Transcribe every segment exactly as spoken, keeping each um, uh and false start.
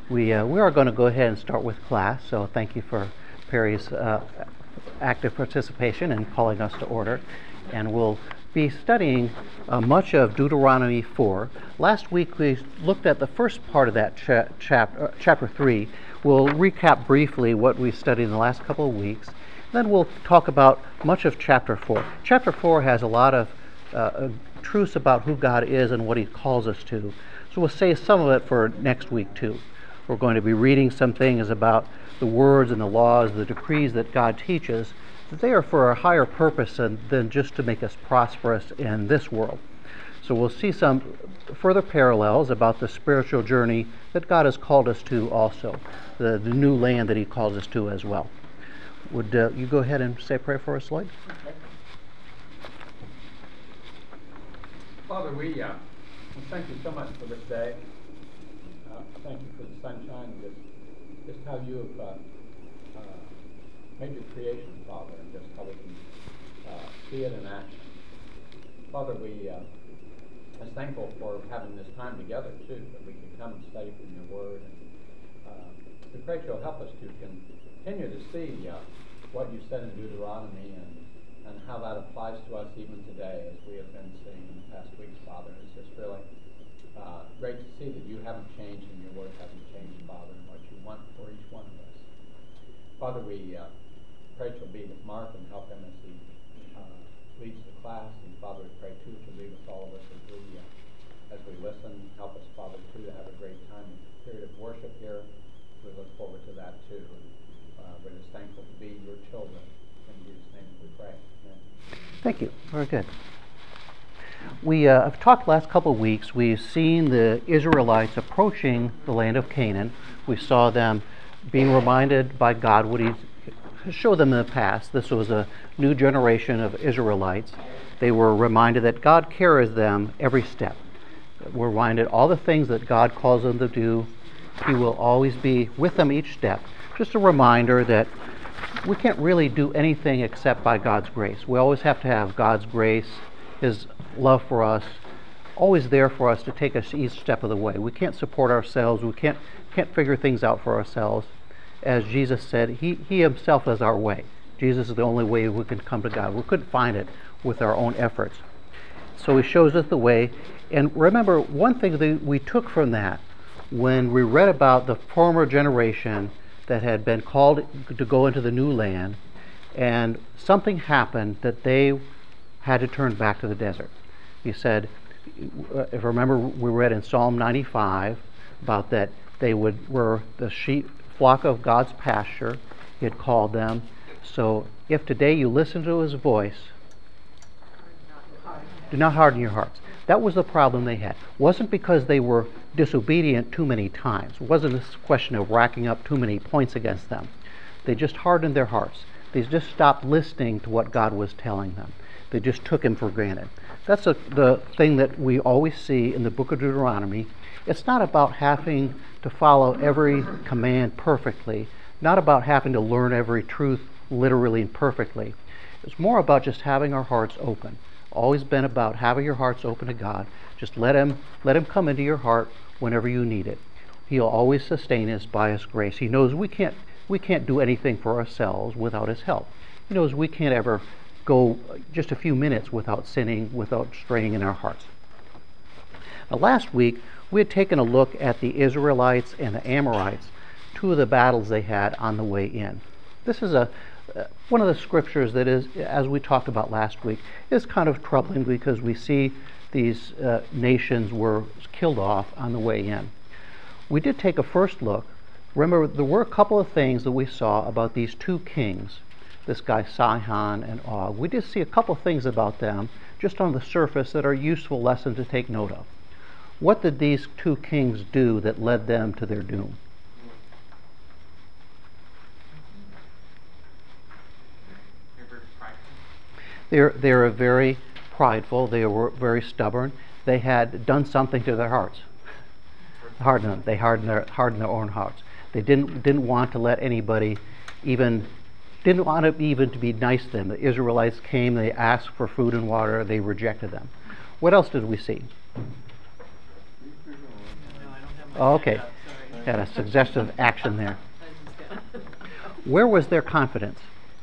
We, uh, we are going to go ahead and start with class, so thank you for Perry's uh, active participation in calling us to order. And we'll be studying uh, much of Deuteronomy four. Last week we looked at the first part of that cha- chap- uh, chapter three. We'll recap briefly what we studied in the last couple of weeks. Then we'll talk about much of chapter four. Chapter four has a lot of uh, truths about who God is and what He calls us to. So we'll save some of it for next week too. We're going to be reading some things about the words and the laws, the decrees that God teaches, that they are for a higher purpose than, than just to make us prosperous in this world. So we'll see some further parallels about the spiritual journey that God has called us to also, the, the new land that He calls us to as well. Would uh, you go ahead and say a prayer for us, Lloyd? Okay. Father, we, uh, we thank you so much for this day. Uh, thank you for the sunshine and just, just how you have uh, uh, made your creation, Father, and just how we can uh, see it in action. Father, we uh, are thankful for having this time together, too, that we can come and study from your word. And uh, we pray you'll help us to continue to see uh, what you said in Deuteronomy and, and how that applies to us even today, as we have been seeing in the past weeks, Father. It's just really uh, great to see that you haven't changed and your word hasn't changed, Father, and what you want for each one of us. Father, we uh, pray you'll be with Mark and help him as he uh, leads the class. And Father, we pray too to be with all of us as we uh, as we listen. Help us, Father, too, to have a great time and period of worship here. We look forward to that too. And, uh, we're just thankful to be your children. In Jesus' name we pray. Amen. Thank you. Very good. We uh, have talked the last couple of weeks. We've seen the Israelites approaching the land of Canaan. We saw them being reminded by God what He showed them in the past. This was a new generation of Israelites. They were reminded that God carries them every step. We're reminded all the things that God calls them to do. He will always be with them each step. Just a reminder that we can't really do anything except by God's grace. We always have to have God's grace, His love for us, always there for us to take us each step of the way. We can't support ourselves. We can't can't figure things out for ourselves. As Jesus said, He, he Himself is our way. Jesus is the only way we can come to God. We couldn't find it with our own efforts. So He shows us the way. And remember, one thing that we took from that, when we read about the former generation that had been called to go into the new land, and something happened that they had to turn back to the desert. He said, if you remember, we read in Psalm ninety-five about that they would were the sheep flock of God's pasture. He had called them. So if today you listen to His voice, do not harden your hearts. That was the problem they had. It wasn't because they were disobedient too many times. It wasn't a question of racking up too many points against them. They just hardened their hearts. They just stopped listening to what God was telling them. They just took Him for granted. That's a, the thing that we always see in the book of Deuteronomy. It's not about having to follow every command perfectly, not about having to learn every truth literally and perfectly. It's more about just having our hearts open. Always been about having your hearts open to God. Just let Him let Him come into your heart whenever you need it. He'll always sustain us by His grace. He knows we can't we can't do anything for ourselves without His help. He knows we can't ever go just a few minutes without sinning, without straying in our hearts. Now, last week we had taken a look at the Israelites and the Amorites, two of the battles they had on the way in. This is a uh, one of the scriptures that is, as we talked about last week, is kind of troubling because we see these uh, nations were killed off on the way in. We did take a first look. Remember, there were a couple of things that we saw about these two kings, this guy Sihon and Og. We did see a couple of things about them just on the surface that are useful lessons to take note of. What did these two kings do that led them to their doom? They're, they're very prideful. They were very stubborn. They had done something to their hearts. Hardened them. They hardened their, hardened their own hearts. They didn't didn't want to let anybody even didn't want to even to be nice to them. The Israelites came. They asked for food and water. They rejected them. What else did we see? Okay. Had a suggestive action there. Where was their confidence?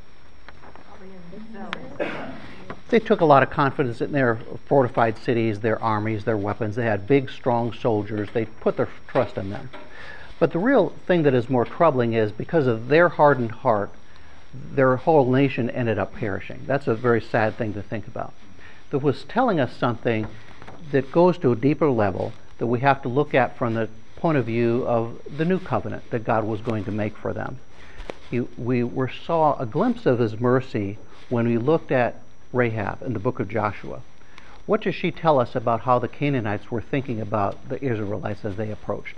They took a lot of confidence in their fortified cities, their armies, their weapons. They had big, strong soldiers. They put their trust in them. But the real thing that is more troubling is because of their hardened heart, their whole nation ended up perishing. That's a very sad thing to think about. That was telling us something that goes to a deeper level that we have to look at from the point of view of the new covenant that God was going to make for them. He, we were, saw a glimpse of His mercy when we looked at Rahab in the book of Joshua. What does she tell us about how the Canaanites were thinking about the Israelites as they approached?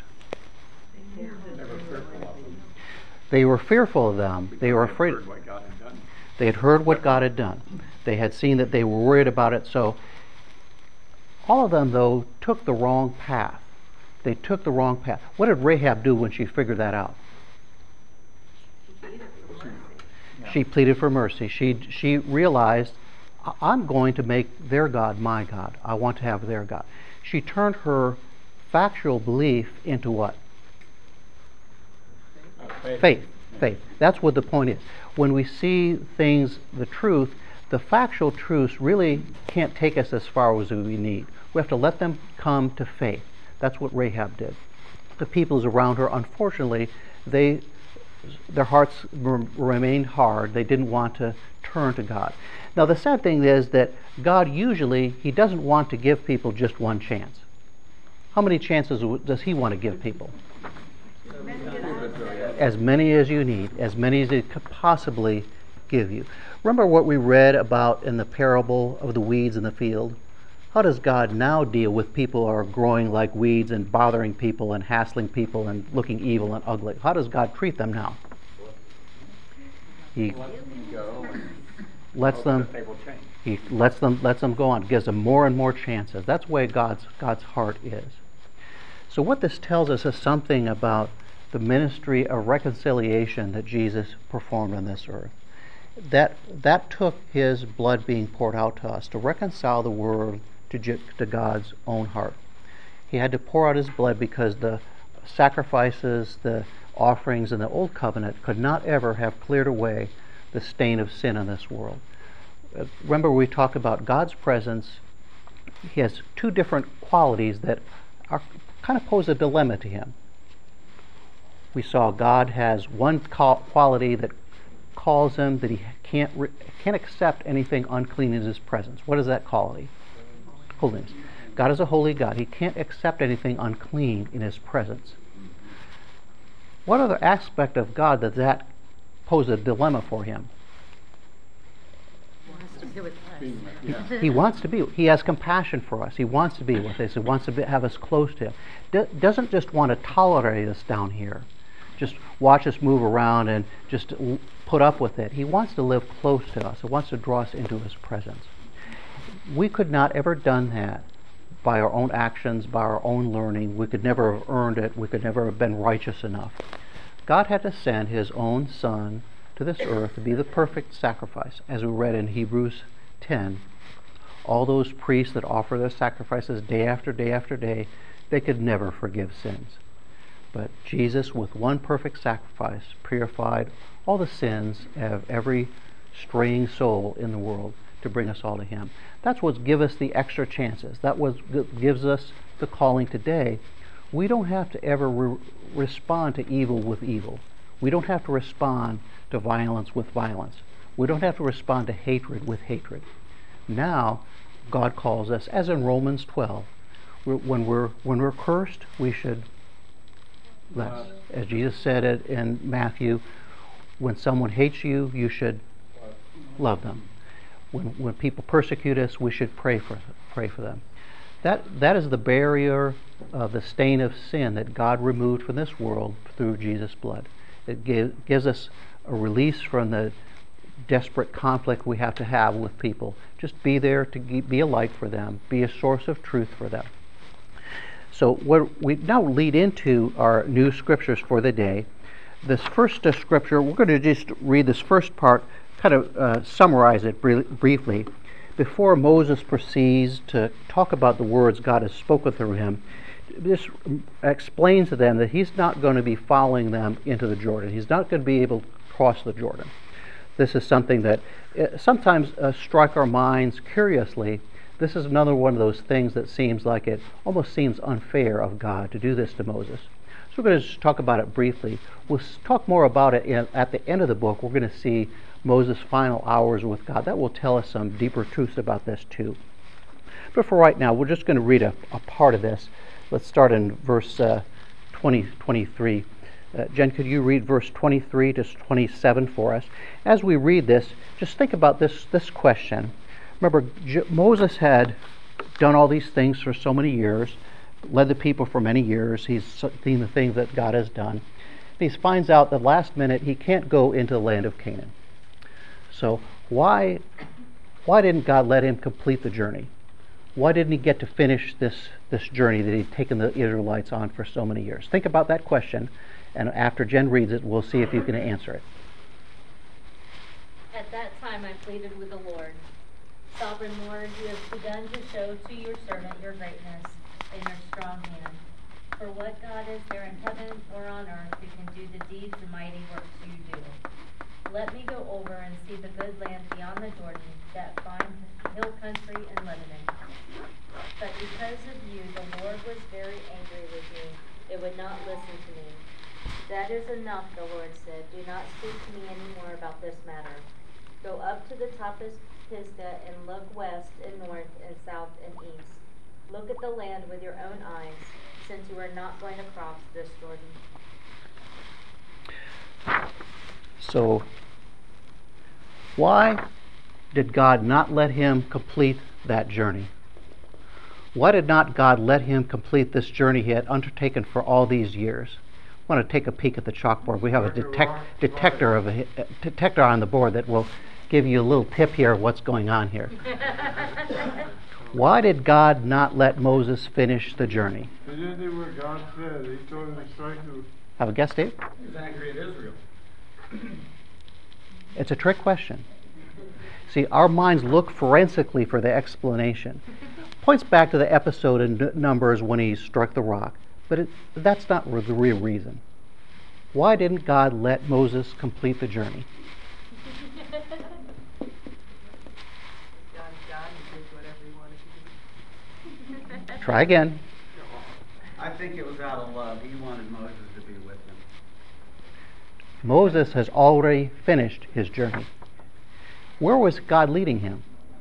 They were fearful of them. They were afraid. They had heard what God had done. They had seen that they were worried about it. So all of them, though, took the wrong path. They took the wrong path. What did Rahab do when she figured that out? She pleaded for mercy. She, she realized, I'm going to make their God my God. I want to have their God. She turned her factual belief into what? Faith. Faith. Faith. That's what the point is. When we see things, the truth, the factual truths really can't take us as far as we need. We have to let them come to faith. That's what Rahab did. The peoples around her, unfortunately, they their hearts remained hard. They didn't want to turn to God. Now, the sad thing is that God usually, He doesn't want to give people just one chance. How many chances does He want to give people? As many as you need, as many as He could possibly give you. Remember what we read about in the parable of the weeds in the field? How does God now deal with people who are growing like weeds and bothering people and hassling people and looking evil and ugly? How does God treat them now? He lets them, He lets them, lets them go on, gives them more and more chances. That's the way God's, God's heart is. So what this tells us is something about the ministry of reconciliation that Jesus performed on this earth. That, that took His blood being poured out to us to reconcile the world to, to God's own heart. He had to pour out His blood because the sacrifices, the offerings in the Old Covenant could not ever have cleared away the stain of sin in this world. Remember, we talked about God's presence. He has two different qualities that are kind of pose a dilemma to Him. We saw God has one quality that calls Him that He can't re- can't accept anything unclean in His presence. What is that quality? Holiness. God is a holy God. He can't accept anything unclean in His presence. What other aspect of God does that pose a dilemma for Him? He, he wants to be. He has compassion for us. He wants to be with us. He wants to be, have us close to Him. Do, doesn't just want to tolerate us down here. Just watch us move around and just put up with it. He wants to live close to us. He wants to draw us into His presence. We could not ever done that by our own actions, by our own learning. We could never have earned it. We could never have been righteous enough. God had to send His own Son to this earth to be the perfect sacrifice. As we read in Hebrews ten, all those priests that offer their sacrifices day after day after day, they could never forgive sins. But Jesus, with one perfect sacrifice, purified all the sins of every straying soul in the world to bring us all to Him. That's what gives us the extra chances. That what gives us the calling today. We don't have to ever re- respond to evil with evil. We don't have to respond to violence with violence. We don't have to respond to hatred with hatred. Now, God calls us, as in Romans twelve, we're, when we're when we're cursed, we should bless. As Jesus said it in Matthew, when someone hates you, you should love them. When when people persecute us, we should pray for pray for them. That that is the barrier of the stain of sin that God removed from this world through Jesus' blood. It give, gives us a release from the desperate conflict we have to have with people. Just be there to be a light for them, be a source of truth for them. So what we now lead into our new scriptures for the day. This first uh, scripture, we're going to just read this first part, kind of uh, summarize it br- briefly. Before Moses proceeds to talk about the words God has spoken through him, this explains to them that he's not going to be following them into the Jordan. He's not going to be able to cross the Jordan. This is something that uh, sometimes uh, strike our minds curiously. This is another one of those things that seems like it almost seems unfair of God to do this to Moses. So we're going to just talk about it briefly. We'll talk more about it in, at the end of the book. We're going to see Moses' final hours with God. That will tell us some deeper truths about this too. But for right now, we're just going to read a, a part of this. Let's start in verse uh, twenty, twenty-three. Uh, Jen, could you read verse twenty-three to twenty-seven for us? As we read this, just think about this, this question. Remember, J- Moses had done all these things for so many years, led the people for many years. He's seen the things that God has done. He finds out that last minute he can't go into the land of Canaan. So why, why didn't God let him complete the journey? Why didn't he get to finish this, this journey that he'd taken the Israelites on for so many years? Think about that question, and after Jen reads it, we'll see if you can answer it. At that time I pleaded with the Lord. Sovereign Lord, you have begun to show to your servant your greatness and your strong hand. For what God is there in heaven or on earth who can do the deeds and mighty works you do? Let me go over and see the good land beyond the Jordan, that fine hill country in Lebanon. But because of you, the Lord was very angry with me. It would not listen to me. That is enough, the Lord said. Do not speak to me any more about this matter. Go up to the top of Pisgah and look west and north and south and east. Look at the land with your own eyes, since you are not going to cross this Jordan. So, why did God not let him complete that journey? Why did not God let him complete this journey he had undertaken for all these years? I want to take a peek at the chalkboard. We have a detect, detector of a, a detector on the board that will give you a little tip here of what's going on here. Why did God not let Moses finish the journey? He didn't do what God said. He told him to strike the... Have a guess, Dave? He was angry at Israel. It's a trick question. See, our minds look forensically for the explanation. Points back to the episode in Numbers when he struck the rock. But it, that's not the real reason. Why didn't God let Moses complete the journey? Try again. I think it was out of love. He wanted Moses to be with him. Moses has already finished his journey. Where was God leading him?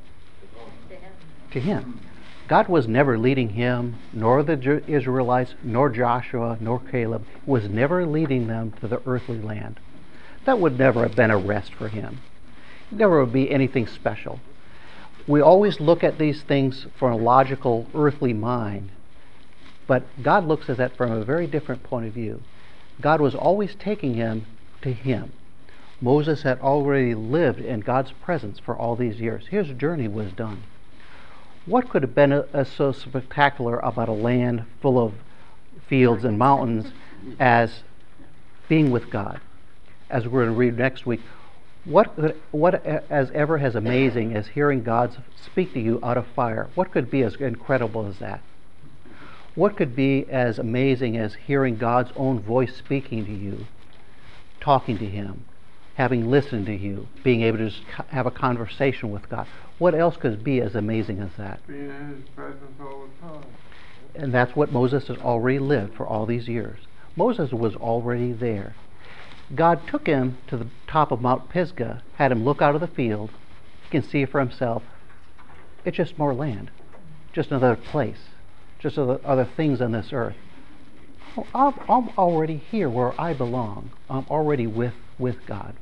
To him. To him. God was never leading him, nor the Israelites, nor Joshua, nor Caleb, was never leading them to the earthly land. That would never have been a rest for him. It never would be anything special. We always look at these things from a logical, earthly mind, but God looks at that from a very different point of view. God was always taking him to him. Moses had already lived in God's presence for all these years. His journey was done. What could have been a, a so spectacular about a land full of fields and mountains as being with God? As we're going to read next week, what could, what as ever as amazing as hearing God speak to you out of fire? What could be as incredible as that? What could be as amazing as hearing God's own voice speaking to you, talking to him, having listened to you, being able to just have a conversation with God? What else could be as amazing as that? Being in his presence all the time. And that's what Moses has already lived for all these years. Moses was already there. God took him to the top of Mount Pisgah, had him look out of the field. He can see for himself. It's just more land, just another place, just other, other things on this earth. Oh, I'm, I'm already here where I belong. I'm already with, with God.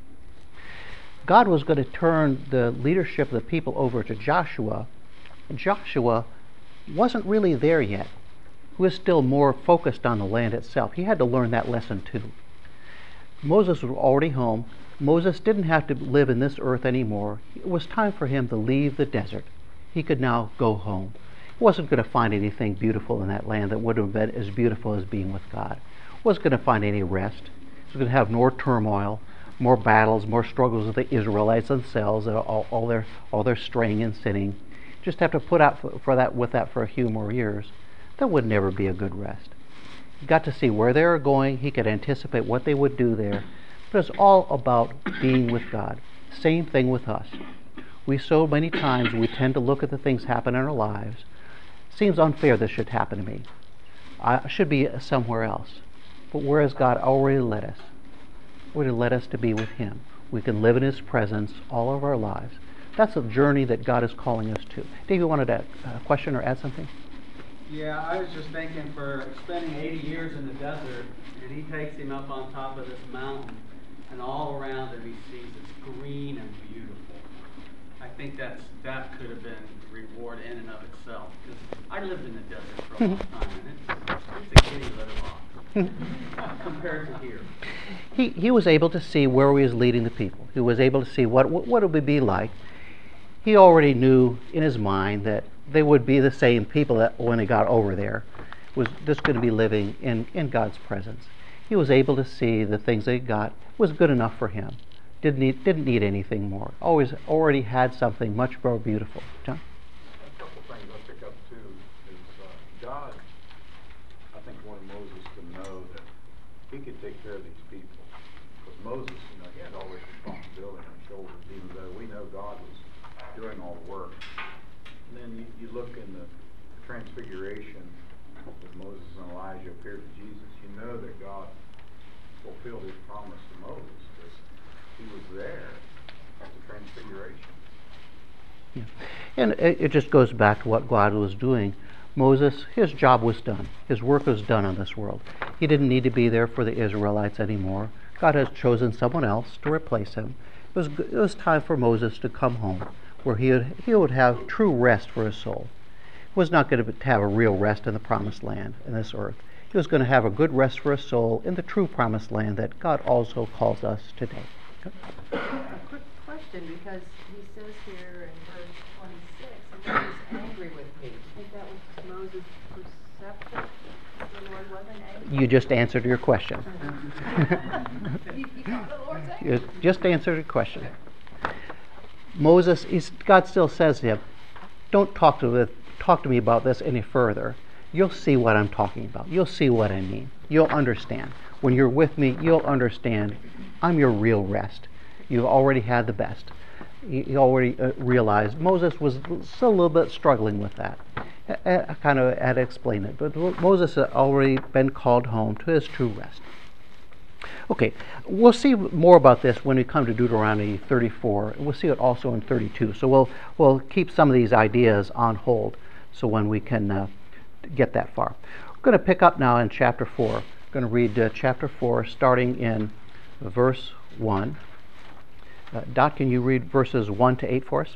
God was going to turn the leadership of the people over to Joshua. And Joshua wasn't really there yet. He was still more focused on the land itself. He had to learn that lesson too. Moses was already home. Moses didn't have to live in this earth anymore. It was time for him to leave the desert. He could now go home. He wasn't going to find anything beautiful in that land that would have been as beautiful as being with God. He wasn't going to find any rest. He was going to have more turmoil, more battles, more struggles with the Israelites themselves, all, all their all their straying and sinning. Just have to put out for, for that with that for a few more years. that would never be a good rest. He got to see where they were going. He could anticipate what they would do there. But it's all about being with God. Same thing with us. We so many times we tend to look at the things happen in our lives. Seems unfair this should happen to me. I should be somewhere else. But where has God already led us? Already led us to be with Him. We can live in His presence all of our lives. That's a journey that God is calling us to. Dave, you wanted to uh, question or add something? Yeah, I was just thinking for spending eighty years in the desert, and he takes him up on top of this mountain, and all around him he sees it's green and beautiful. I think that's that could have been reward in and of itself. Because I lived in the desert for a long time, and it's, it's a kitty litter box compared to here. He, he was able to see where he was leading the people. He was able to see what, what, what it would be like. He already knew in his mind that they would be the same people that when they got over there was just going to be living in, in God's presence. He was able to see the things they got was good enough for him. Didn't need, didn't need anything more. Always already had something much more beautiful. John? A couple things I pick up too is uh, God, I think, wanted Moses to know that he could take care of these people. Because Moses, you know, he had all this responsibility on his shoulders, even though we know God was doing all the work. And then you, you look in the Transfiguration with Moses and Elijah appeared to Jesus, you know that God fulfilled his promise to Moses because he was there at the Transfiguration. Yeah. And it, it just goes back to what God was doing. Moses, his job was done. His work was done on this world. He didn't need to be there for the Israelites anymore. God has chosen someone else to replace him. It was, it was time for Moses to come home, where he would, he would have true rest for his soul. He was not going to have a real rest in the promised land, in this earth. He was going to have a good rest for his soul in the true promised land that God also calls us today. Okay. A quick question, because he says here in verse twenty-six, and he was angry with me. I think that was Moses' perception. The Lord wasn't angry. You just answered your question. you, you thought the Lord's angry? You just answered your question. Moses, is, God still says to him, don't talk to, the, talk to me about this any further. You'll see what I'm talking about. You'll see what I mean. You'll understand. When you're with me, you'll understand I'm your real rest. You've already had the best. You already uh, realized. Moses was still a little bit struggling with that. I, I kind of had to explain it. But Moses had already been called home to his true rest. Okay, we'll see more about this when we come to Deuteronomy thirty-four. We'll see it also in thirty-two. So we'll we'll keep some of these ideas on hold so when we can uh, get that far. We're going to pick up now in chapter four. We're going to read uh, chapter four starting in verse one. Uh, Dot, can you read verses one to eight for us?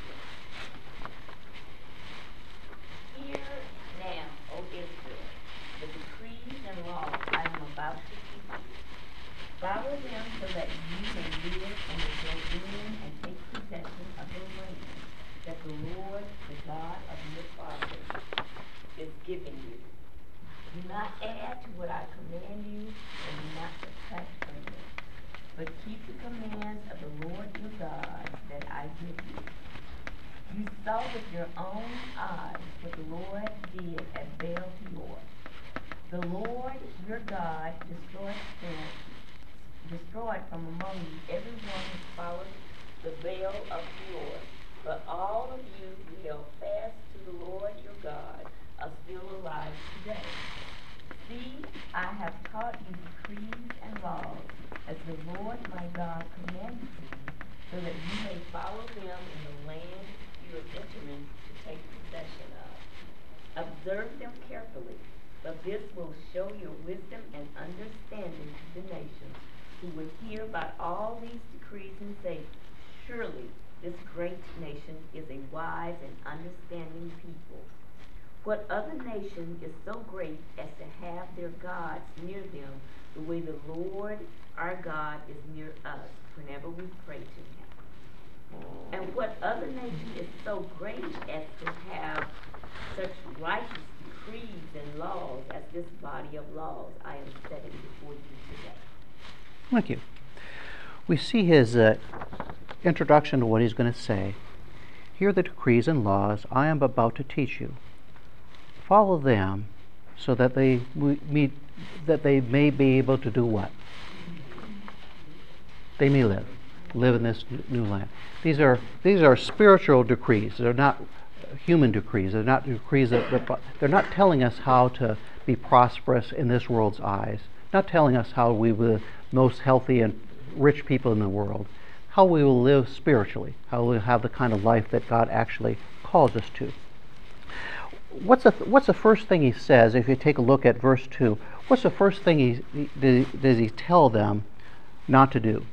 Hear now, O Israel, the decrees and laws I am about to teach you. Follow them so that you may live and go in and take possession of the land that the Lord, the God of your fathers, is giving you. Do not add to what I command you, and do not subtract from it, but keep the commands of the Lord your God that I give you. You saw with your own eyes what the Lord did at Baal Peor. The Lord your God destroyed them, destroyed from among you everyone who followed the Baal of Peor. But all of you who held fast to the Lord your God are still alive today. See, I have taught you decrees and laws as the Lord my God commanded you, so that you may follow them in the land you are entering to take possession of. Observe them carefully, but this will show your wisdom and understanding to the nations, who will hear about all these decrees and say, surely this great nation is a wise and understanding people. What other nation is so great as to have their gods near them the way the Lord our God is near us whenever we pray to him? And what other nation is so great as to have such righteous decrees and laws as this body of laws I am setting before you today? Thank you. We see his uh, introduction to what he's going to say. Here are the decrees and laws I am about to teach you. follow them so that they meet, that they may be able to do what? They may live, live in this new land. These are these are spiritual decrees. They're not human decrees. They're not decrees that, that they're not telling us how to be prosperous in this world's eyes. Not telling us how we will be the most healthy and rich people in the world. How we will live spiritually. How we'll have the kind of life that God actually calls us to. What's the what's the first thing he says? If you take a look at verse two, what's the first thing he, he does he tell them not to do?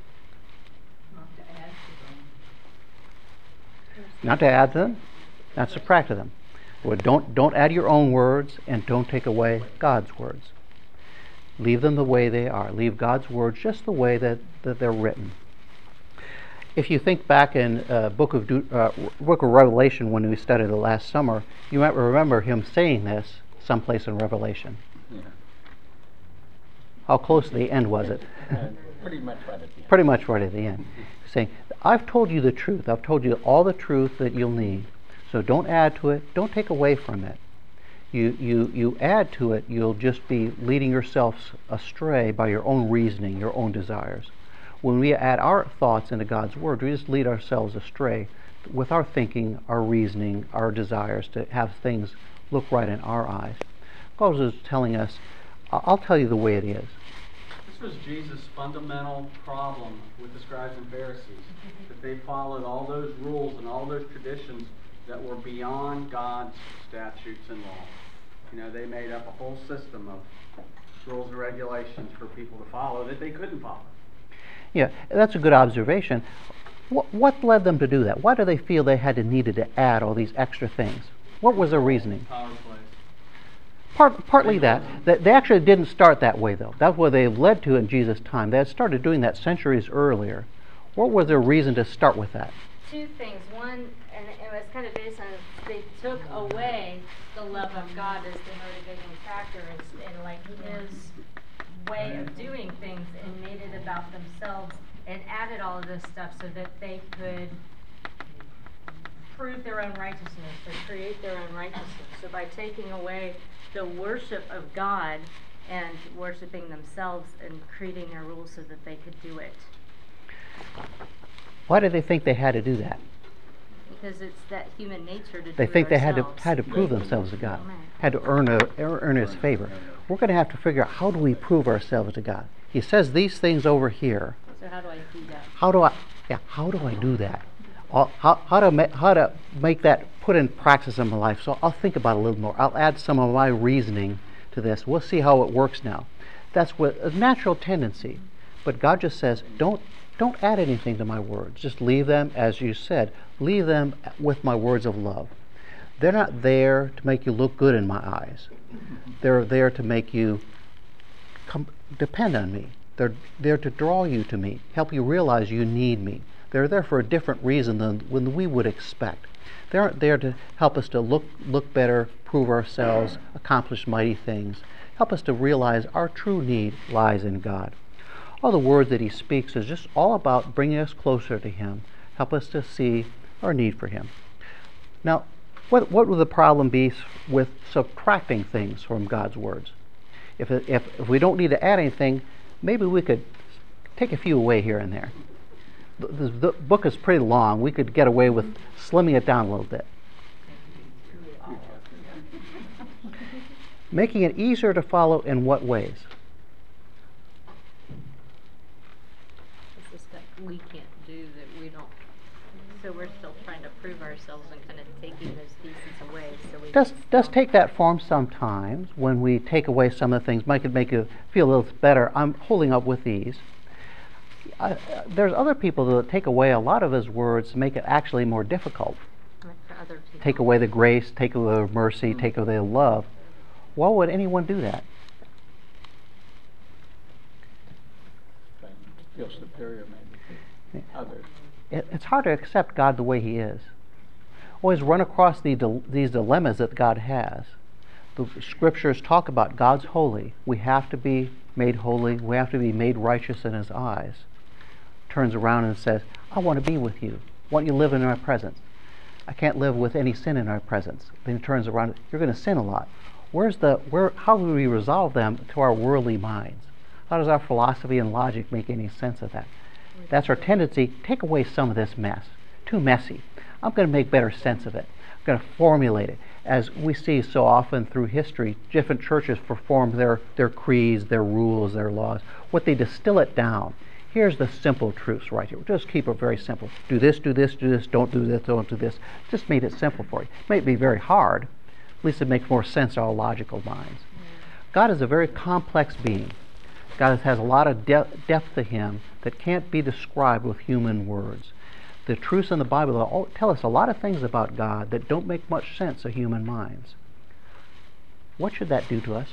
Not to add to them, not to subtract to them. Well, don't don't add your own words, and don't take away God's words. Leave them the way they are. Leave God's words just the way that, that they're written. If you think back in uh, book of De- uh, book of Revelation when we studied it last summer, you might remember him saying this someplace in Revelation. Yeah. How close to the end was it? Uh, pretty much right at the end. Pretty much right at the end. Saying, I've told you the truth. I've told you all the truth that you'll need. So don't add to it. Don't take away from it. You, you, you add to it, you'll just be leading yourselves astray by your own reasoning, your own desires. When we add our thoughts into God's Word, we just lead ourselves astray with our thinking, our reasoning, our desires to have things look right in our eyes. God is telling us, I'll tell you the way it is. This was Jesus' fundamental problem with the scribes and Pharisees, that they followed all those rules and all those traditions that were beyond God's statutes and laws. You know, they made up a whole system of rules and regulations for people to follow that they couldn't follow. Yeah, that's a good observation. What, what led them to do that? Why do they feel they had to needed to add all these extra things? What was their reasoning? Power plays. Part, partly that. that. They actually didn't start that way, though. That's what they led to in Jesus' time. They had started doing that centuries earlier. What was their reason to start with that? Two things. One, and it was kind of based on, they took away the love of God as the motivating factor, and like his way of doing things, and made it about themselves, and added all of this stuff so that they could prove their own righteousness or create their own righteousness. So by taking away the worship of God and worshiping themselves and creating their rules so that they could do it. Why did they think they had to do that? Because it's that human nature to do They it think they had to ourselves. had to prove themselves to God, had to earn a, earn His favor. We're going to have to figure out, how do we prove ourselves to God? He says these things over here. So how do I do that? How do I? Yeah, how do I do that? I'll, how how to ma- how to make that put in practice in my life? So I'll think about it a little more. I'll add some of my reasoning to this. We'll see how it works now. That's what a natural tendency. But God just says, don't don't add anything to my words. Just leave them, as you said, leave them with my words of love. They're not there to make you look good in my eyes. They're there to make you come, depend on me. They're there to draw you to me, help you realize you need me. They're there for a different reason than when we would expect. They aren't there to help us to look look better, prove ourselves, accomplish mighty things. Help us to realize our true need lies in God. All the words that He speaks is just all about bringing us closer to Him. Help us to see our need for Him. Now, what what would the problem be with subtracting things from God's words? If if if we don't need to add anything, maybe we could take a few away here and there. The, the, the book is pretty long. We could get away with slimming it down a little bit. Making it easier to follow in what ways? It's the stuff we can't do that we don't. So we're still trying to prove ourselves and kind of taking those pieces away. So we Does can does still- take that form sometimes when we take away some of the things. Might could make you feel a little better. I'm holding up with these. Uh, there's other people that take away a lot of His words to make it actually more difficult. like for other people. Take away the grace, take away the mercy, take away the love. Why would anyone do that? Feel superior maybe to others. It, it's hard to accept God the way He is. Always run across the, dil- these dilemmas that God has. The scriptures talk about God's holy. We have to be made holy. We have to be made righteous in His eyes. Turns around and says, I want to be with you. I want you to live in my presence. I can't live with any sin in our presence. Then he turns around, you're going to sin a lot. Where's the, where, how do we resolve them to our worldly minds? How does our philosophy and logic make any sense of that? That's our tendency. Take away some of this mess. Too messy. I'm going to make better sense of it. I'm going to formulate it. As we see so often through history, different churches perform their, their creeds, their rules, their laws. What they distill it down. Here's the simple truths right here. Just keep it very simple. Do this, do this, do this, don't do this, don't do this. Just made it simple for you. It may be very hard. At least it makes more sense to our logical minds. God is a very complex being. God has a lot of de- depth to him that can't be described with human words. The truths in the Bible all tell us a lot of things about God that don't make much sense to human minds. What should that do to us?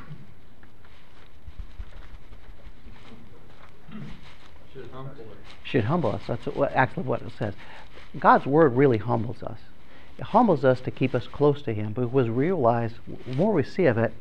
Should humble us. Should humble us. That's what, actually what it says. God's word really humbles us. It humbles us to keep us close to him, but we realize the more we see of it,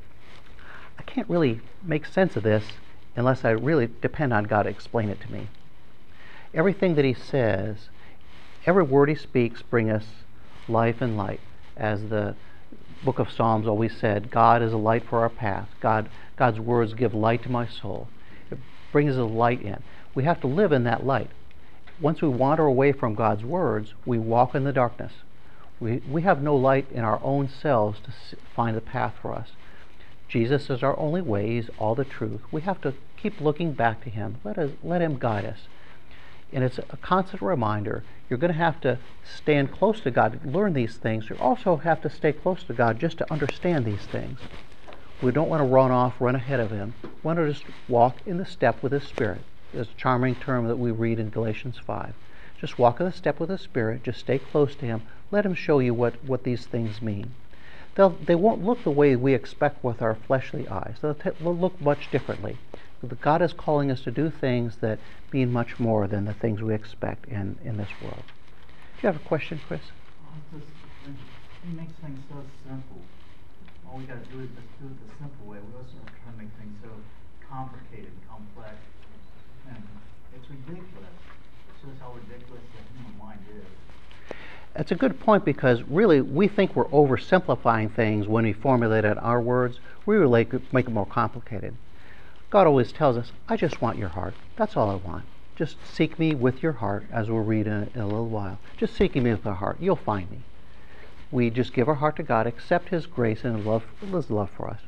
I can't really make sense of this unless I really depend on God to explain it to me. Everything that he says, every word he speaks brings us life and light. As the book of Psalms always said, God is a light for our path. God, God's words give light to my soul. It brings a light in. We have to live in that light. Once we wander away from God's words, we walk in the darkness. We, we have no light in our own selves to find the path for us. Jesus is our only way. He's all the truth. We have to keep looking back to him. Let us, let him guide us. And it's a constant reminder. You're going to have to stand close to God to learn these things. You also have to stay close to God just to understand these things. We don't want to run off, run ahead of him. We want to just walk in the step with his Spirit. It's a charming term that we read in Galatians five. Just walk in the step with the Spirit. Just stay close to him. Let him show you what, what these things mean. They'll, they won't look the way we expect with our fleshly eyes. They'll, t- they'll look much differently. But God is calling us to do things that mean much more than the things we expect in, in this world. Do you have a question, Chris? Oh, just, he makes things so simple. All we got to do is just do it the simple way. We also try to make things so complicated, complex, and it's ridiculous. It shows how ridiculous the human mind is. That's a good point, because really we think we're oversimplifying things when we formulate it in our words. We really make it more complicated. God always tells us, I just want your heart. That's all I want. Just seek me with your heart, as we'll read in, in a little while. Just seeking me with your heart. You'll find me. We just give our heart to God, accept his grace and love, his love for us.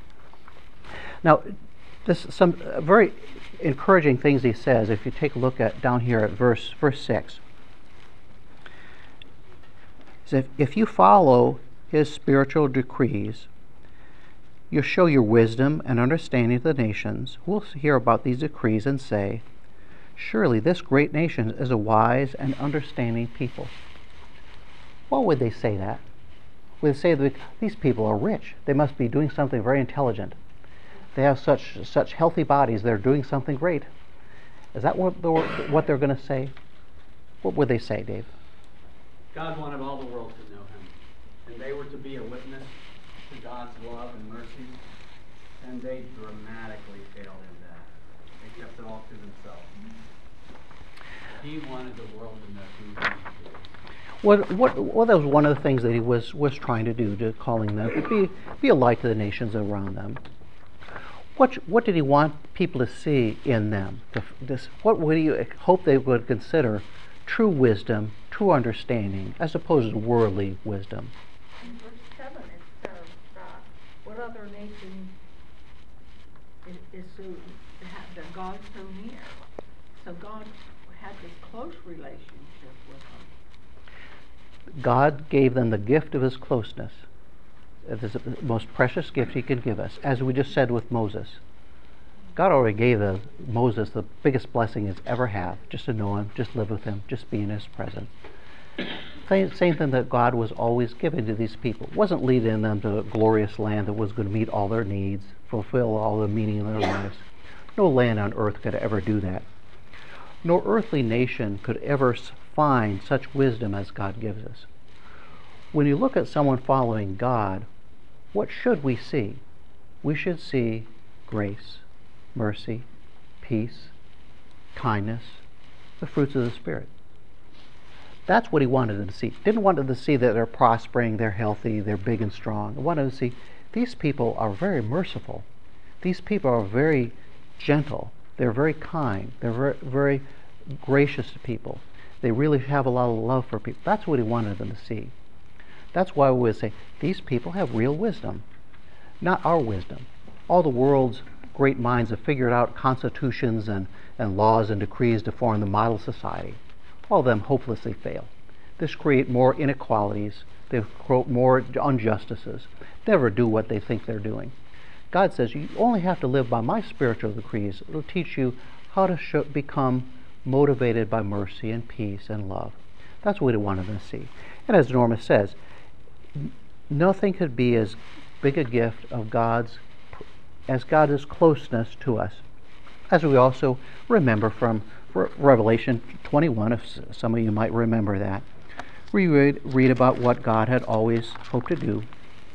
Now, this some uh, very encouraging things he says. If you take a look at down here at verse verse six. He says, if, if you follow his spiritual decrees, you'll show your wisdom and understanding to the nations who will hear about these decrees and say, surely this great nation is a wise and understanding people. Why would they say that? Would they say that these people are rich? They must be doing something very intelligent. They have such such healthy bodies. They're doing something great. Is that what they're, what they're going to say? What would they say, Dave? God wanted all the world to know him, and they were to be a witness to God's love and mercy, and they dramatically failed in that. They kept it all to themselves. He wanted the world to know who he is. What, what, well, that was one of the things that he was, was trying to do, to calling them to be, be a light to the nations around them. What, what did he want people to see in them? To, this, what would he hope they would consider true wisdom, true understanding, as opposed to worldly wisdom? In verse seven, it says, uh, what other nation is, is so, that God's so near? So God had this close relationship with them. God gave them the gift of his closeness. It is the most precious gift he can give us. As we just said with Moses, God already gave the, Moses the biggest blessing he's ever had, just to know him, just live with him, just be in his presence. Same, same thing that God was always giving to these people. It wasn't leading them to a glorious land that was going to meet all their needs, fulfill all the meaning in their lives. No land on earth could ever do that. No earthly nation could ever find such wisdom as God gives us. When you look at someone following God, what should we see? We should see grace, mercy, peace, kindness, the fruits of the Spirit. That's what he wanted them to see. Didn't want them to see that they're prospering, they're healthy, they're big and strong. He wanted them to see these people are very merciful. These people are very gentle. They're very kind. They're very, very gracious to people. They really have a lot of love for people. That's what he wanted them to see. That's why we would say these people have real wisdom, not our wisdom. All the world's great minds have figured out constitutions and, and laws and decrees to form the model society. All of them hopelessly fail. This create more inequalities. They create more injustices. Never do what they think they're doing. God says you only have to live by my spiritual decrees. It'll teach you how to show, become motivated by mercy and peace and love. That's what he wanted them to see. And as Norma says, nothing could be as big a gift of God's as God's closeness to us. As we also remember from Re- Revelation twenty-one, if some of you might remember that. We read, read about what God had always hoped to do.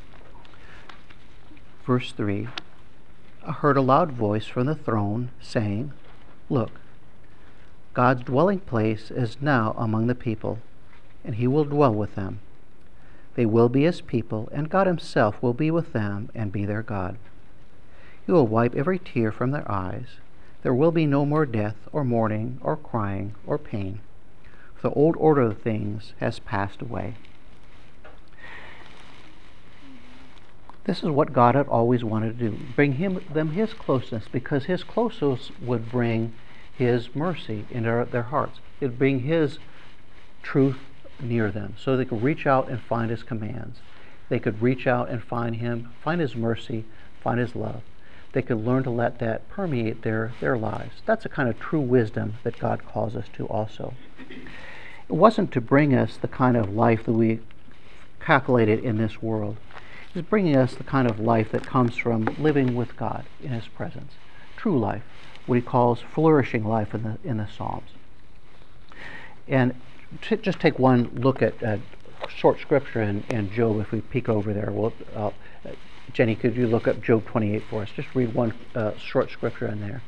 Verse three, I heard a loud voice from the throne saying, look, God's dwelling place is now among the people, and he will dwell with them. They will be his people, and God himself will be with them and be their God. He will wipe every tear from their eyes. There will be no more death, or mourning, or crying, or pain. For the old order of things has passed away. This is what God had always wanted to do, bring him, them his closeness, because his closeness would bring his mercy into their hearts. It would bring his truth near them, so they could reach out and find his commands. They could reach out and find him, find his mercy, find his love. They could learn to let that permeate their, their lives. That's a kind of true wisdom that God calls us to also. It wasn't to bring us the kind of life that we calculated in this world. It's bringing us the kind of life that comes from living with God in his presence. True life, what he calls flourishing life in the, in the Psalms. And to just take one look at uh, short scripture in, in Job, if we peek over there. We'll, uh, Jenny, could you look up Job twenty-eight for us? Just read one uh, short scripture in there.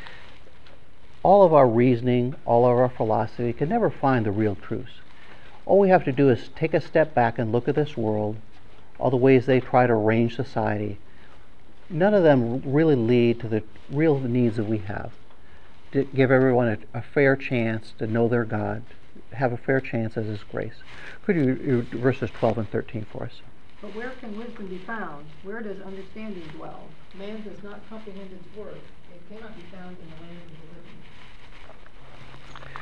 All of our reasoning, all of our philosophy can never find the real truths. All we have to do is take a step back and look at this world, all the ways they try to arrange society. None of them really lead to the real needs that we have. To give everyone a, a fair chance to know their God, have a fair chance as his grace. Could you read verses twelve and thirteen for us? But where can wisdom be found? Where does understanding dwell? Man does not comprehend its worth. It cannot be found in the land of the living.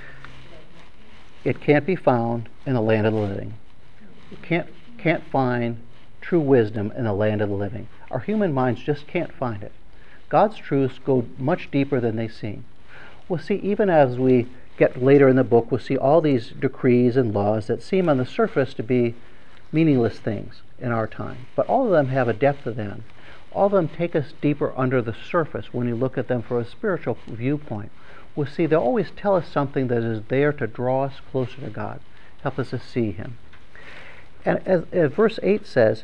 It can't be found in the land of the living. You can't, can't find true wisdom in the land of the living. Our human minds just can't find it. God's truths go much deeper than they seem. We'll see, even as we get later in the book, we'll see all these decrees and laws that seem on the surface to be meaningless things in our time. But all of them have a depth to them. All of them take us deeper under the surface when you look at them from a spiritual viewpoint. We'll see they always tell us something that is there to draw us closer to God, help us to see him. And as, as verse eight says,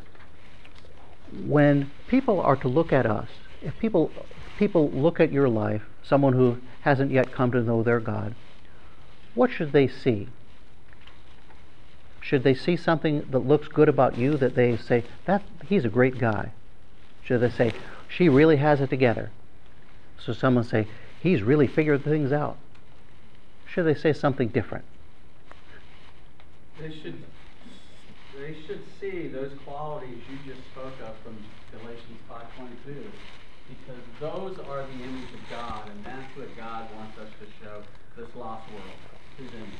when people are to look at us, if people people look at your life, someone who hasn't yet come to know their God, what should they see? Should they see something that looks good about you, that they say, that he's a great guy? Should they say, she really has it together? So someone say, he's really figured things out. Should they say something different? They should, they should see those qualities you just spoke of from Galatians five twenty-two, because those are the image of God, and that's what God wants us to show this lost world, his image.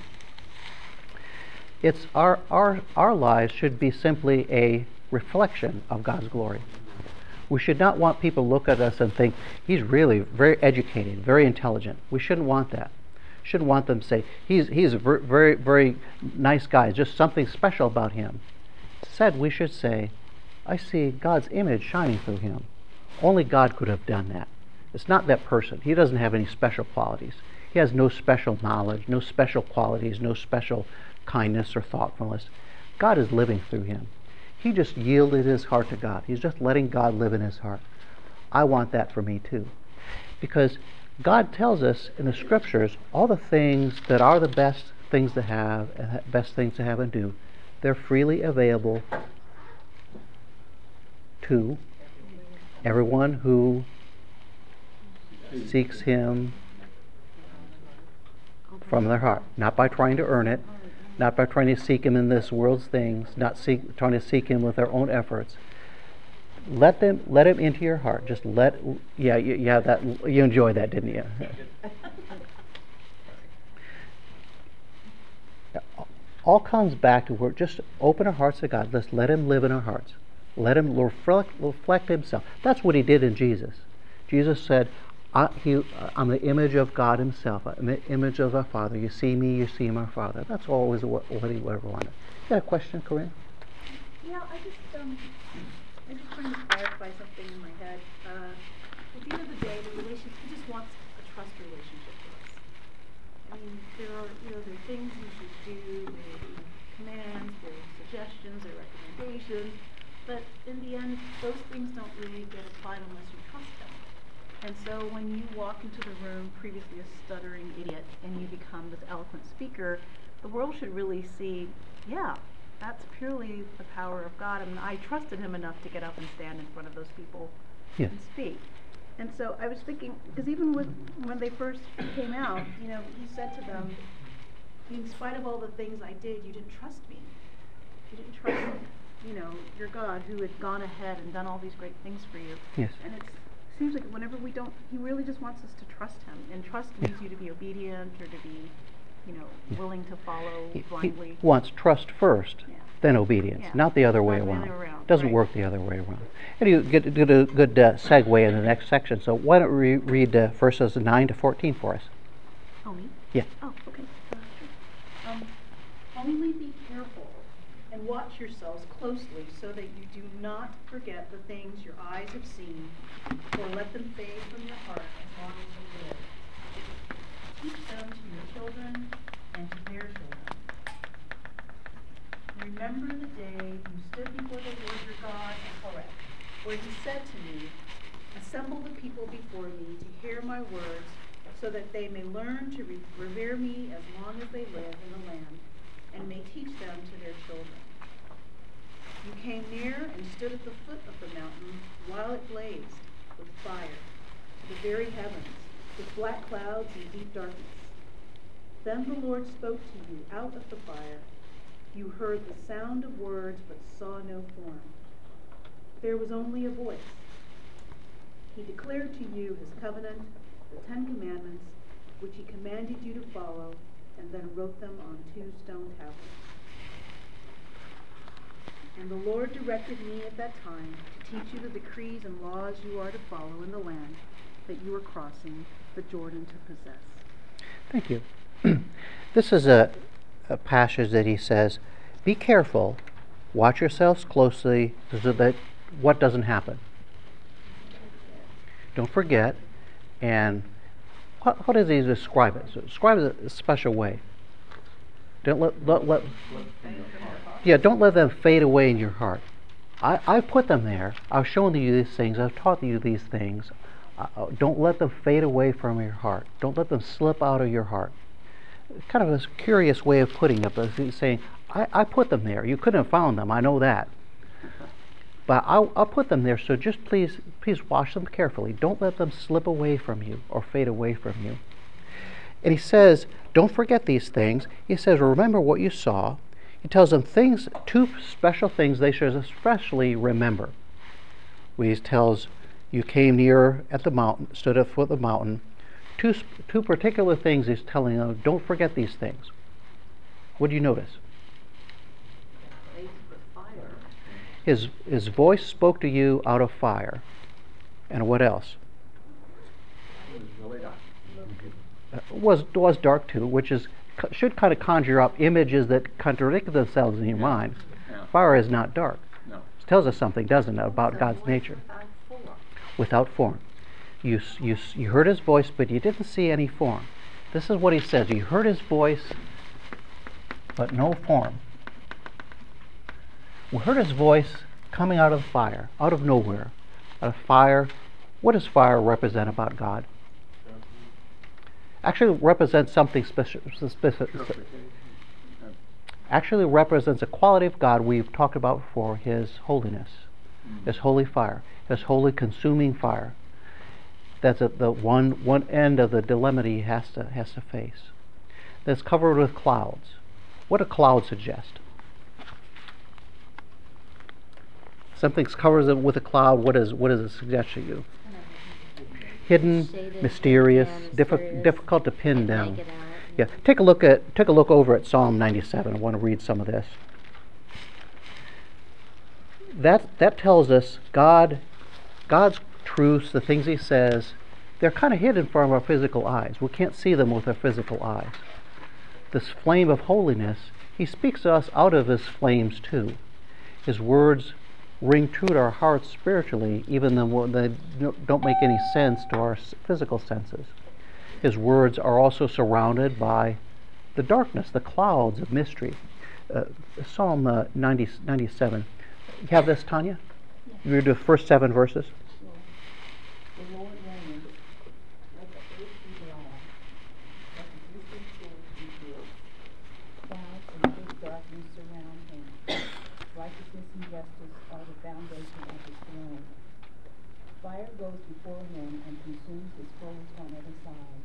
It's our, our, our lives should be simply a reflection of God's glory. We should not want people to look at us and think, he's really very educated, very intelligent. We shouldn't want that. Shouldn't want them to say, he's, he's a ver- very, very nice guy, just something special about him. Instead, we should say, I see God's image shining through him. Only God could have done that. It's not that person. He doesn't have any special qualities. He has no special knowledge, no special qualities, no special kindness or thoughtfulness. God is living through him. He just yielded his heart to God. He's just letting God live in his heart. I want that for me too. Because God tells us in the scriptures all the things that are the best things to have, and best things to have and do, they're freely available to everyone who seeks Him from their heart, not by trying to earn it, not by trying to seek Him in this world's things, not seek, trying to seek Him with their own efforts. Let them, let Him into your heart. Just let, yeah, you, yeah, that you enjoyed that, didn't you? All comes back to where just open our hearts to God. Let's let Him live in our hearts. Let Him reflect, reflect Himself. That's what He did in Jesus. Jesus said, I, he, I'm the image of God Himself. I'm the image of our Father. You see me, you see my Father. That's always what, what He ever wanted. You got a question, Corinne? Yeah, I just, um, I'm just trying to clarify something in my head. Uh, at the end of the day, the relationship, He just wants a trust relationship with us. I mean, there are, you know, there are things you should do, there are commands, there are suggestions, there are recommendations, but in the end, those things don't really get applied unless you trust Him. And so when you walk into the room, previously a stuttering idiot, and you become this eloquent speaker, the world should really see, yeah, that's purely the power of God. I mean, I trusted Him enough to get up and stand in front of those people Yes. and speak. And so I was thinking, because even with when they first came out, you know, He said to them, in spite of all the things I did, you didn't trust me. You didn't trust, you know, your God who had gone ahead and done all these great things for you. Yes. And it's, it seems like whenever we don't, He really just wants us to trust Him. And trust Yeah. means you to be obedient or to be, you know, Yeah. willing to follow He, he blindly. wants trust first, Yeah. then obedience, Yeah. not the other way Not the around. other way around, Doesn't right. work the other way around. And you get, get a good uh, segue in the next section. So why don't we read uh, verses nine to fourteen for us? Oh, me? Yeah. Oh, okay. Uh, sure. Um, only be careful and watch yourselves closely so that you do not forget the things your eyes have seen, or let them fade from your heart as long as you live. Teach them to your children and to their children. Remember the day you stood before the Lord your God at Horeb, where He said to me, assemble the people before me to hear my words, so that they may learn to re- revere me as long as they live in the land, and may teach them to their children. You came near and stood at the foot of the mountain while it blazed with fire to the very heavens, with black clouds and deep darkness. Then the Lord spoke to you out of the fire. You heard the sound of words, but saw no form. There was only a voice. He declared to you His covenant, the Ten Commandments, which He commanded you to follow, and then wrote them on two stone tablets. And the Lord directed me at that time to teach you the decrees and laws you are to follow in the land that you are crossing the Jordan to possess. Thank you. This is a, a passage that he says, be careful, watch yourselves closely, so that what doesn't happen. Don't forget, and how, how does he describe it? So describe it in a special way. Don't let, let, let yeah, don't let them fade away in your heart. I, I put them there. I've shown you these things. I've taught you these things. Uh, don't let them fade away from your heart. Don't let them slip out of your heart. Kind of a curious way of putting it, but he's saying, I, I put them there. You couldn't have found them, I know that. But I'll, I'll put them there, so just please, please watch them carefully. Don't let them slip away from you or fade away from you. And he says, don't forget these things. He says, remember what you saw. He tells them things, two special things they should especially remember. He tells, you came near at the mountain, stood at the foot of the mountain. Two, two particular things he's telling them, don't forget these things. What do you notice? His, his voice spoke to you out of fire. And what else? It was really dark. Uh, was, was dark too, which is should kind of conjure up images that contradict themselves in your Yeah. mind. Yeah. Fire is not dark. No. It tells us something, doesn't it, about God's nature? Without form. You, s- you, s- you heard His voice, but you didn't see any form. This is what he says. You heard His voice, but no form. We heard His voice coming out of fire, out of nowhere. Out of fire. What does fire represent about God? Actually, it represents something special. specific. actually represents a quality of God we've talked about before, His holiness, His holy fire, His holy consuming fire. That's at the one one end of the dilemma he has to has to face. That's covered with clouds. What do clouds suggest? Something's covered with a cloud. What is what does it suggest to you? Hidden, Shaded, mysterious, yeah, diffi- mysterious, difficult to pin down. make it out, Yeah, take a look at take a look over at Psalm ninety-seven. I want to read some of this. That that tells us God, God's truths, the things He says, they're kind of hidden from our physical eyes. We can't see them with our physical eyes. This flame of holiness, He speaks to us out of His flames too. His words ring true to our hearts spiritually, even though they don't make any sense to our physical senses. His words are also surrounded by the darkness, the clouds of mystery. Uh, Psalm uh, ninety, ninety-seven. You have this, Tanya? You read the first seven verses. The Lord reigns, let the earth be glad, let the distant shores rejoice. Clouds and thick darkness surround Him. Righteousness and justice are the foundation of His throne. Fire goes before Him and consumes His foes on every side.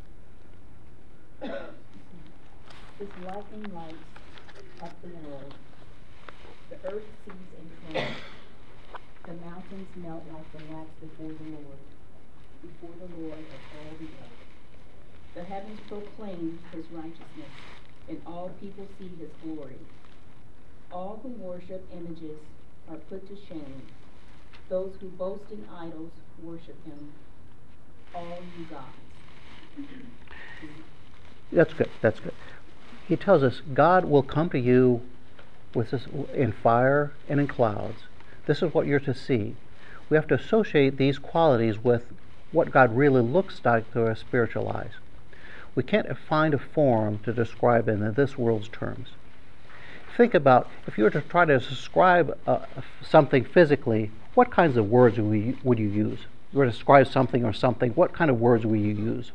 His lightning lights up the world. The earth sees and trembles. The mountains melt like the wax before the Lord, before the Lord of all the earth. The heavens proclaim His righteousness, and all people see His glory. All who worship images are put to shame. Those who boast in idols worship Him. All you gods. That's good. That's good. He tells us God will come to you with this in fire and in clouds. This is what you're to see. We have to associate these qualities with what God really looks like through our spiritual eyes. We can't find a form to describe it in this world's terms. Think about if you were to try to describe uh, something physically, what kinds of words would, we, would you use? If you were to describe something or something, what kind of words would you use?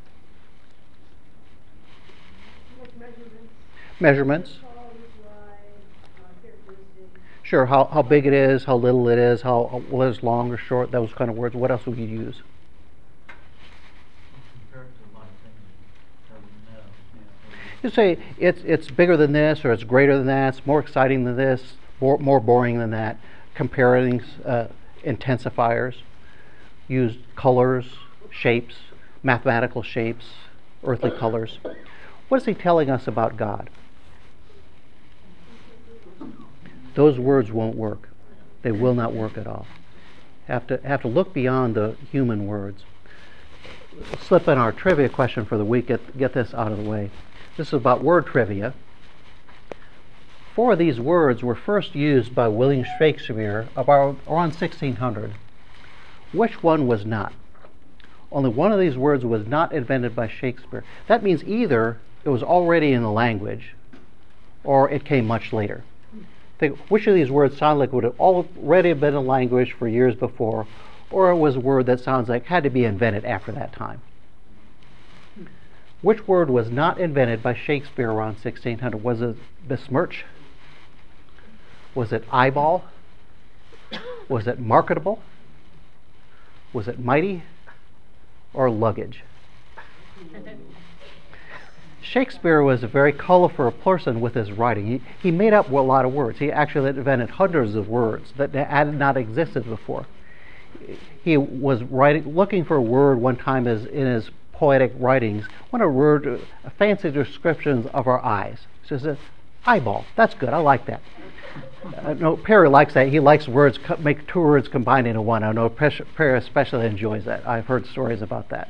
Measurements. Sure, how, how big it is, how little it is, how, how well it's long or short, those kind of words. What else would you use? You say it's it's bigger than this, or it's greater than that, it's more exciting than this, more, more boring than that. Comparing uh, intensifiers. Use colors, shapes, mathematical shapes, earthly colors. What is he telling us about God? Those words won't work. They will not work at all. Have to have to look beyond the human words. Slip in our trivia question for the week. Get get this out of the way. This is about word trivia. Four of these words were first used by William Shakespeare about around sixteen hundred. Which one was not? Only one of these words was not invented by Shakespeare. That means either it was already in the language, or it came much later. Think, which of these words sound like it would have already been in language for years before, or it was a word that sounds like had to be invented after that time? Which word was not invented by Shakespeare around sixteen hundred? Was it besmirch? Was it eyeball? Was it marketable? Was it mighty? Or luggage? Shakespeare was a very colorful person with his writing. He, he made up a lot of words. He actually invented hundreds of words that had not existed before. He was writing, looking for a word one time as in his poetic writings, one of word, uh, fancy descriptions of our eyes. So he says, eyeball. That's good. I like that. Uh, no, Perry likes that. He likes words, co- make two words combined into one. I know Perry especially enjoys that. I've heard stories about that.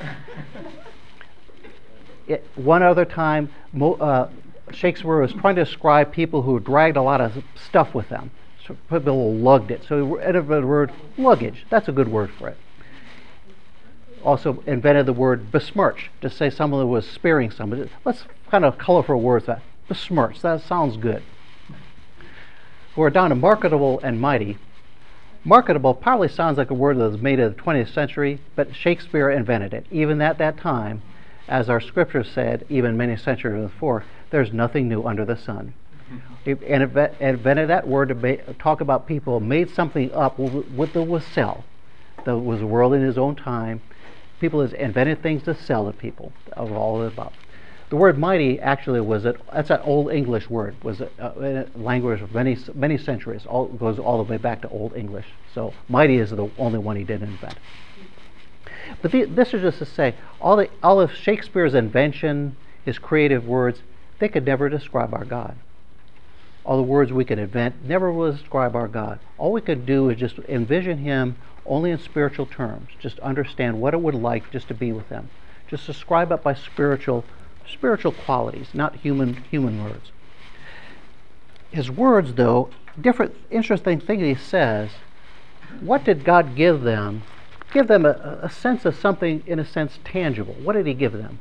It, one other time, Mo, uh, Shakespeare was trying to describe people who dragged a lot of stuff with them. So people lugged it. So he invented the word luggage. That's a good word for it. Also invented the word besmirch, to say someone was sparing somebody. Let's kind of colorful words that besmirch. That sounds good. We're down to marketable and mighty. Marketable probably sounds like a word that was made in the twentieth century, but Shakespeare invented it. Even at that time, As our scripture said, even many centuries before, there's nothing new under the sun. It, and it invented that word to ba- talk about people made something up with the was sell. That was the world in his own time. People has invented things to sell to people of all of the above. The word mighty actually was it. That's an Old English word. Was a, a language of many many centuries. All goes all the way back to Old English. So mighty is the only one he didn't invent. But the, this is just to say, all the all of Shakespeare's invention, his creative words, they could never describe our God. All the words we could invent never will describe our God. All we could do is just envision him only in spiritual terms. Just understand what it would like just to be with him. Just describe it by spiritual spiritual qualities, not human human words. His words, though, different interesting thing he says. What did God give them? Give them a, a sense of something, in a sense, tangible. What did he give them?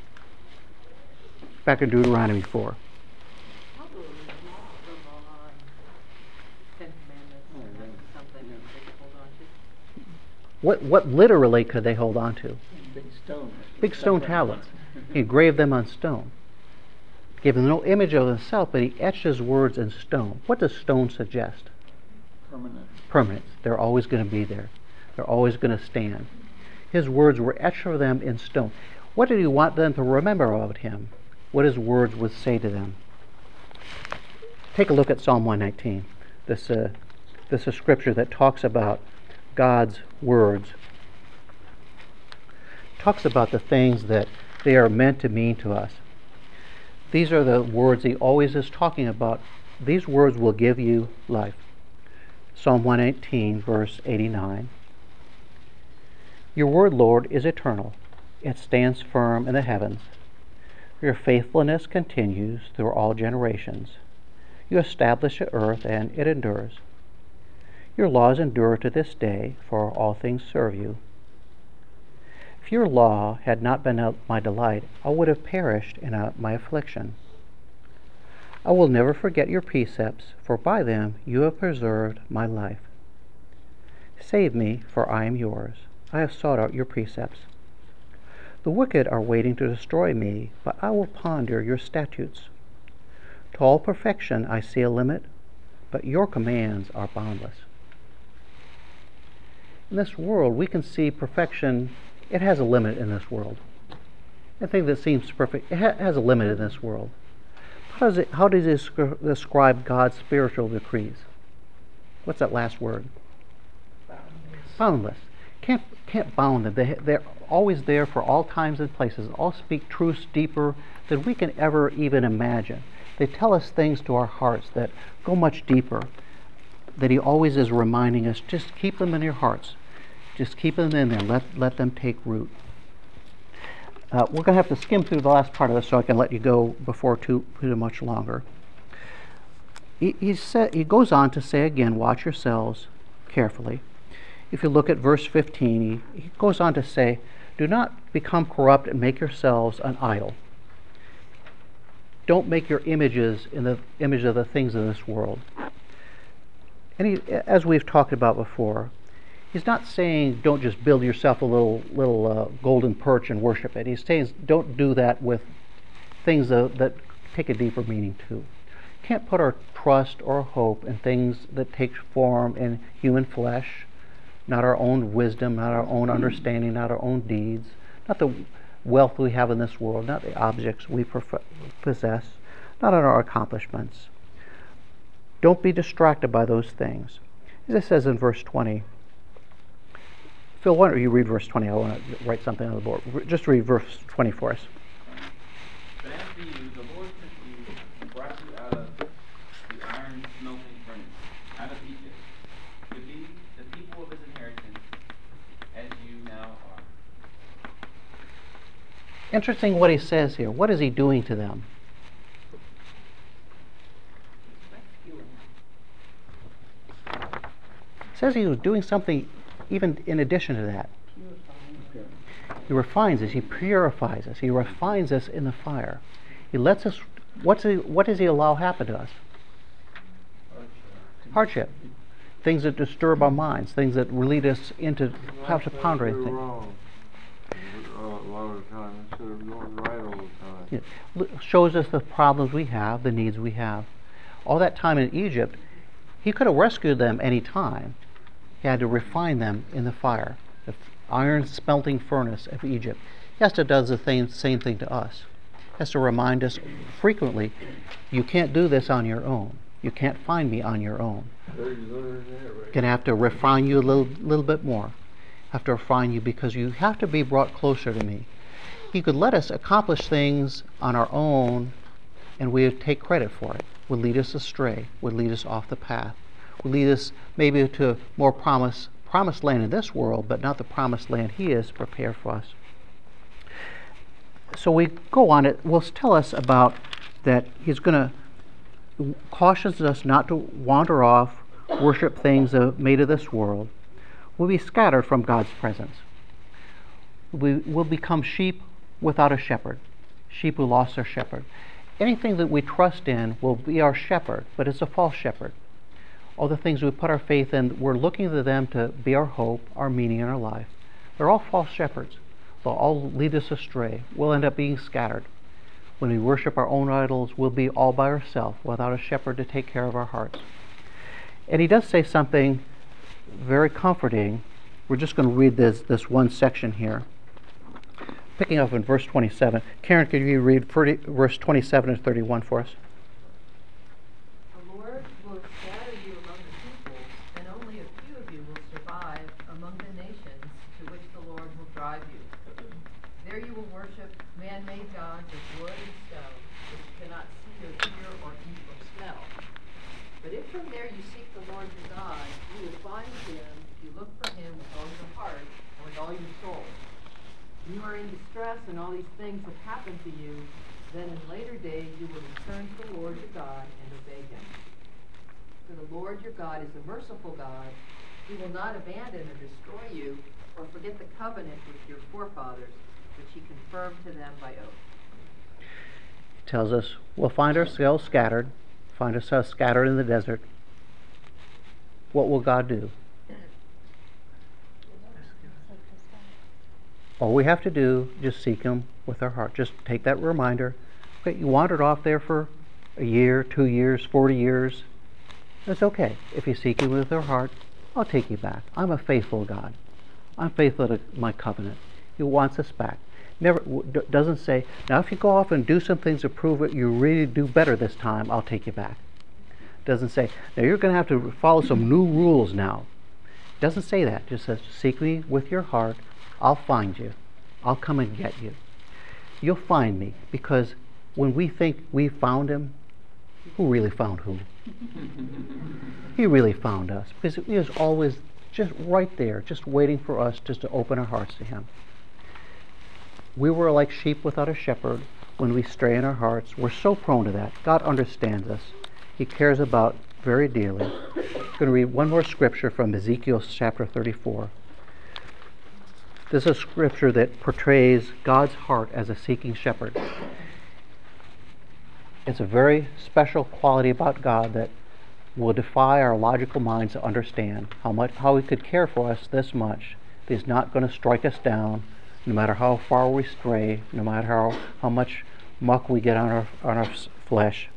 Back in Deuteronomy four. What what literally could they hold on to? Big stone. Big stone tablets. He engraved them on stone. Gave them no image of himself, but he etched his words in stone. What does stone suggest? Permanent. Permanence. They're always going to be there. They're always going to stand. His words were etched for them in stone. What did he want them to remember about him? What his words would say to them? Take a look at Psalm one nineteen. This, uh, this is scripture that talks about God's words. Talks about the things that they are meant to mean to us. These are the words he always is talking about. These words will give you life. Psalm one eighteen, verse eighty-nine. Your word, Lord, is eternal. It stands firm in the heavens. Your faithfulness continues through all generations. You establish the earth, and it endures. Your laws endure to this day, for all things serve you. If your law had not been my delight, I would have perished in a, my affliction. I will never forget your precepts, for by them you have preserved my life. Save me, for I am yours. I have sought out your precepts. The wicked are waiting to destroy me, but I will ponder your statutes. To all perfection I see a limit, but your commands are boundless. In this world, we can see perfection. It has a limit in this world. Anything that seems perfect, it ha- has a limit in this world. How does it? How does it sc- describe God's spiritual decrees? What's that last word? Boundless. Boundless. Can't can't bound them. They they're always there for all times and places. All speak truths deeper than we can ever even imagine. They tell us things to our hearts that go much deeper. That he always is reminding us, just keep them in your hearts. Just keep them in there. Let let them take root. Uh, we're going to have to skim through the last part of this so I can let you go before too, too much longer. He, he, sa- he goes on to say again, watch yourselves carefully. If you look at verse fifteen, he, he goes on to say, do not become corrupt and make yourselves an idol. Don't make your images in the image of the things of this world. And he, as we've talked about before, he's not saying don't just build yourself a little little uh, golden perch and worship it. He's saying don't do that with things uh, that take a deeper meaning too. Can't put our trust or hope in things that take form in human flesh, not our own wisdom, not our own understanding, not our own deeds, not the wealth we have in this world, not the objects we prefer- possess, not on our accomplishments. Don't be distracted by those things. As it says in verse twenty. Phil, why don't you read verse twenty? I want to write something on the board. Just read verse twenty for us. But as for you, the Lord took you and brought you out of the iron smelting furnace, out of Egypt, to be the people of his inheritance, as you now are. Interesting what he says here. What is he doing to them? It says he was doing something even in addition to that. He refines us, he purifies us, he refines us in the fire. He lets us, what's he, what does he allow happen to us? Hardship. Things that disturb our minds, things that lead us into how to ponder anything. Wrong. Uh, out a lot of the time instead of going right all the time. It l- shows us the problems we have, the needs we have. All that time in Egypt, he could have rescued them any time. He had to refine them in the fire, the f- iron smelting furnace of Egypt. He has to do the same, same thing to us. He has to remind us frequently, you can't do this on your own. You can't find me on your own. There you learn that right. Gonna have to refine you a little, little bit more. Have to refine you because you have to be brought closer to me. He could let us accomplish things on our own, and we would take credit for it. Would lead us astray. Would lead us off the path. Would lead us maybe to more promise, promised land in this world, but not the promised land He has prepared for us. So we go on. It will tell us about that He's going to cautions us not to wander off, worship things uh, made of this world. We'll be scattered from God's presence. We will become sheep without a shepherd, sheep who lost their shepherd. Anything that we trust in will be our shepherd, but it's a false shepherd. All the things we put our faith in, we're looking to them to be our hope, our meaning in our life. They're all false shepherds. They'll all lead us astray. We'll end up being scattered. When we worship our own idols, we'll be all by ourselves without a shepherd to take care of our hearts. And he does say something very comforting. We're just going to read this, this one section here. Picking up in verse twenty-seven. Karen, could you read verse twenty-seven and thirty-one for us? The Lord will scatter you among the peoples, and only a few of you will survive among the nations to which the Lord will drive you. There you will worship man-made gods of wood and stone, which you cannot see or hear or eat or smell. But if from there you seek the Lord your God, you will find Him if you look for Him with all your heart and with all your soul. When you are in distress and all these things have happened to you, then in later days you will return to the Lord your God and obey Him. For the Lord your God is a merciful God. He will not abandon or destroy you or forget the covenant with your forefathers, which He confirmed to them by oath. Tells us we'll find ourselves scattered, find ourselves scattered in the desert. What will God do? All we have to do is just seek Him with our heart. Just take that reminder. Okay, you wandered off there for a year, two years, forty years. That's okay. If you seek Him with your heart, I'll take you back. I'm a faithful God. I'm faithful to my covenant. He wants us back. Never doesn't say, now if you go off and do some things to prove it, you really do better this time, I'll take you back. Doesn't say, now you're going to have to follow some new rules now. Doesn't say that. It just says, seek me with your heart. I'll find you. I'll come and get you. You'll find me, because when we think we found Him, who really found who? He really found us, because He was always just right there, just waiting for us just to open our hearts to Him. We were like sheep without a shepherd when we stray in our hearts. We're so prone to that. God understands us. He cares about very dearly. I'm going to read one more scripture from Ezekiel chapter thirty-four. This is a scripture that portrays God's heart as a seeking shepherd. It's a very special quality about God that will defy our logical minds to understand how much, how He could care for us this much. That He's not going to strike us down, no matter how far we stray, no matter how, how much muck we get on our on our flesh.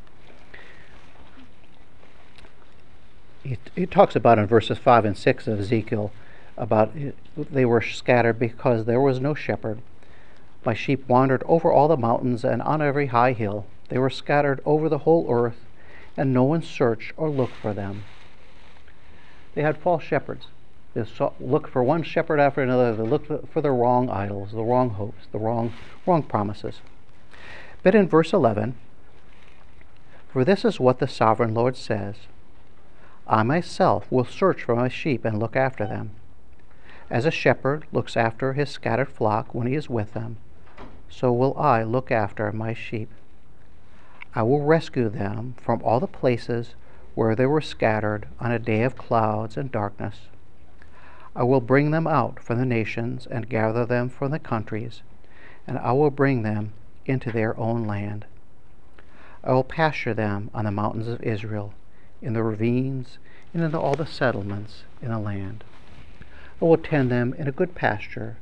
He, he talks about in verses five and six of Ezekiel about they were scattered because there was no shepherd. My sheep wandered over all the mountains and on every high hill. They were scattered over the whole earth, and no one searched or looked for them. They had false shepherds. They saw, looked for one shepherd after another. They looked for the wrong idols, the wrong hopes, the wrong, wrong promises. But in verse eleven, for this is what the sovereign Lord says, I myself will search for my sheep and look after them. As a shepherd looks after his scattered flock when he is with them, so will I look after my sheep. I will rescue them from all the places where they were scattered on a day of clouds and darkness. I will bring them out from the nations and gather them from the countries, and I will bring them into their own land. I will pasture them on the mountains of Israel, in the ravines, and in all the settlements in the land. I will tend them in a good pasture.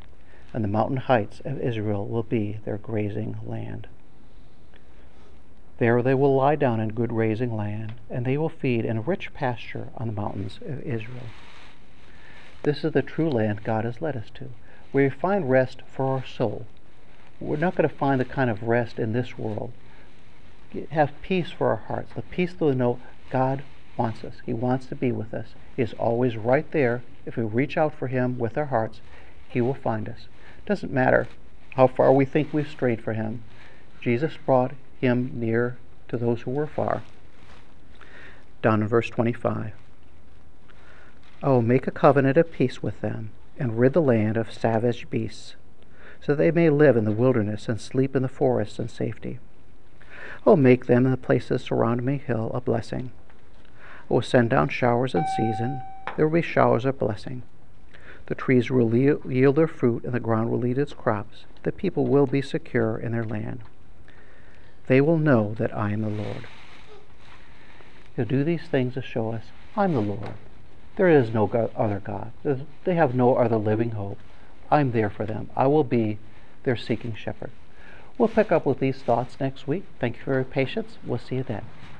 and the mountain heights of Israel will be their grazing land. There they will lie down in good grazing land, and they will feed in rich pasture on the mountains of Israel. This is the true land God has led us to, where we find rest for our soul. We're not going to find the kind of rest in this world. Have peace for our hearts, the peace to know God wants us. He wants to be with us. He is always right there. If we reach out for Him with our hearts, He will find us. Doesn't matter how far we think we've strayed from Him. Jesus brought Him near to those who were far. Down in verse twenty-five. Oh, make a covenant of peace with them, and rid the land of savage beasts, so that they may live in the wilderness and sleep in the forests in safety. Oh, make them in the places surrounding my hill a blessing. I will send down showers in season. There will be showers of blessing. The trees will yield their fruit, and the ground will eat its crops. The people will be secure in their land. They will know that I am the Lord. He'll do these things to show us, I'm the Lord. There is no God, other God. There's, they have no other living hope. I'm there for them. I will be their seeking shepherd. We'll pick up with these thoughts next week. Thank you for your patience. We'll see you then.